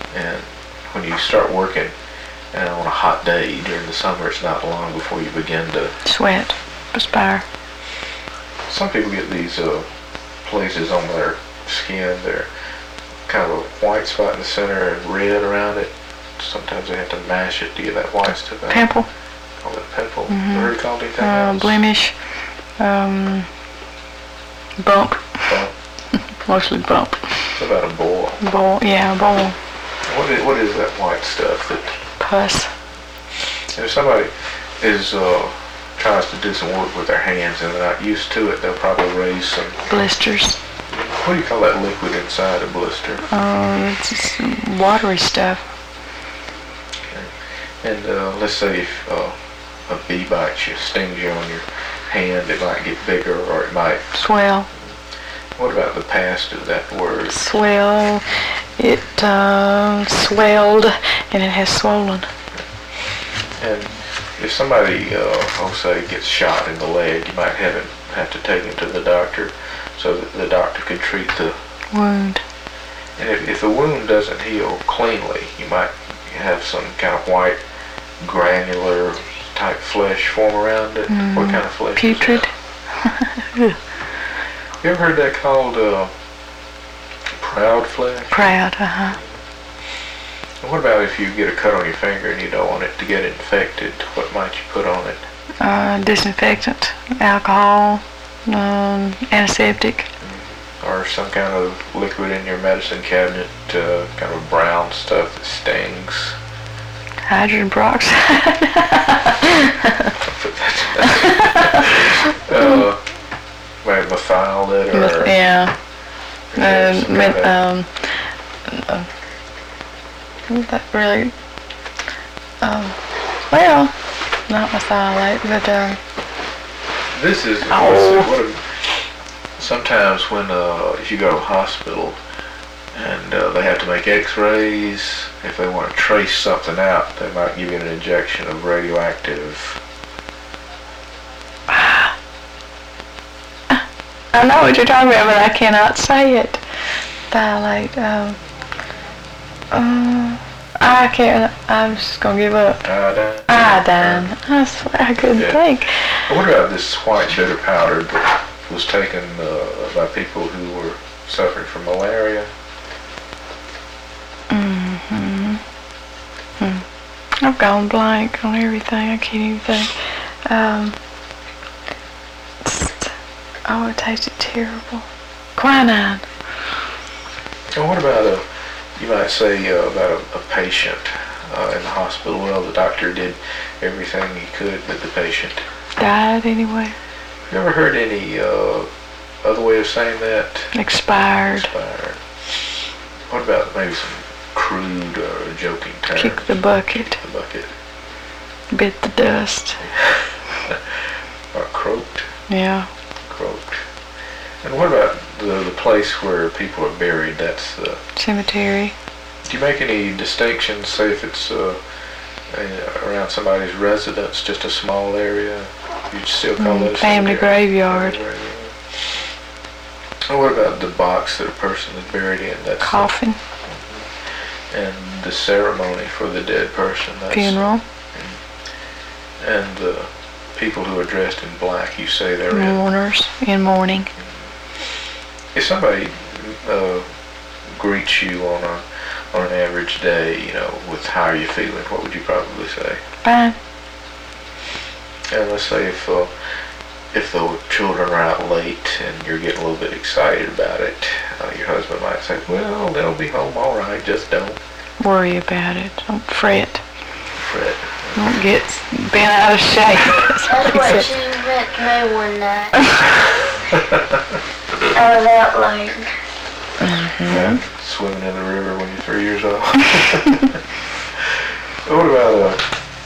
And when you start working on a hot day during the summer, it's not long before you begin to sweat, perspire. Some people get these places on their skin. They're kind of a white spot in the center and red around it. Sometimes they have to mash it to get that white stuff out. Pimple. Call it a pimple. Mm-hmm. Heard it called anything else? Blemish. Bump. Bump. Mostly bump. It's about a boil. Boil, yeah, boil. What is that white stuff that? Pus. If somebody tries to do some work with their hands and they're not used to it, they'll probably raise some blisters. What do you call that liquid inside a blister? It's just watery stuff. Okay. And let's say if a bee bites you, stings you on your hand, it might get bigger or it might swell. What about the past of that word? Swell. It swelled and it has swollen. And if somebody, say, gets shot in the leg, you might have to take him to the doctor so that the doctor could treat the wound. And if the wound doesn't heal cleanly, you might have some kind of white granular type flesh form around it. What kind of flesh? Putrid. You ever heard that called proud flesh? Proud, What about if you get a cut on your finger and you don't want it to get infected? What might you put on it? Disinfectant, alcohol, antiseptic. Or some kind of liquid in your medicine cabinet, kind of brown stuff that stings. Hydrogen peroxide. Maybe methyl it or... Yeah. That really, well, not methylate, but this is sometimes when if you go to a hospital and they have to make x-rays, if they want to trace something out, they might give you an injection of radioactive. I know what you're talking about, but I cannot say it. Dilate. I can't. I'm just gonna give up. Iodine. I swear I couldn't think. What about this white bitter powder that was taken by people who were suffering from malaria? I've gone blank on everything. I can't even think. It tasted terrible. Quinine. And what about you might say about a patient in the hospital? Well, the doctor did everything he could, but the patient died anyway. Have you ever heard any other way of saying that? Expired. What about maybe some crude or joking term? Kick the bucket. Kick the bucket. Bit the dust. Or croaked. Yeah. Croaked. And what about the place where people are buried? That's the cemetery. Do you make any distinctions, say if it's around somebody's residence, just a small area? You'd still call that a family graveyard. And what about the box that a person is buried in? That's coffin. And the ceremony for the dead person. That's funeral. And the people who are dressed in black, you say they're mourners in mourning. If somebody greets you on an average day, with how are you feeling, what would you probably say? Fine. And let's say if the children are out late and you're getting a little bit excited about it, your husband might say, well, they'll be home all right, just don't worry about it. Don't fret. Fret. Don't get bent out of shape. That's what she meant to me one night. I was out late. Yeah, swimming in the river when you're 3 years old. What about